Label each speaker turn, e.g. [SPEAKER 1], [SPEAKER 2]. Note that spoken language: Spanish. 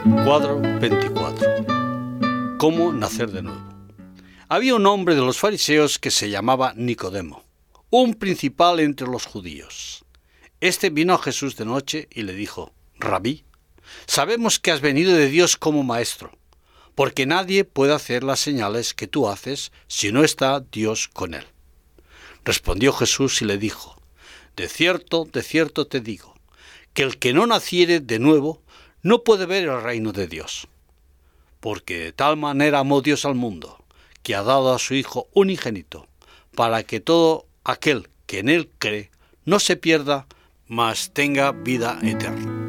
[SPEAKER 1] Cuadro 24. ¿Cómo nacer de nuevo? Había un hombre de los fariseos que se llamaba Nicodemo, un principal entre los judíos. Este vino a Jesús de noche y le dijo: Rabí, sabemos que has venido de Dios como maestro, porque nadie puede hacer las señales que tú haces si no está Dios con él. Respondió Jesús y le dijo: de cierto te digo, que el que no naciere de nuevo no puede ver el reino de Dios. Porque de tal manera amó Dios al mundo, que ha dado a su Hijo unigénito, para que todo aquel que en él cree no se pierda, mas tenga vida eterna.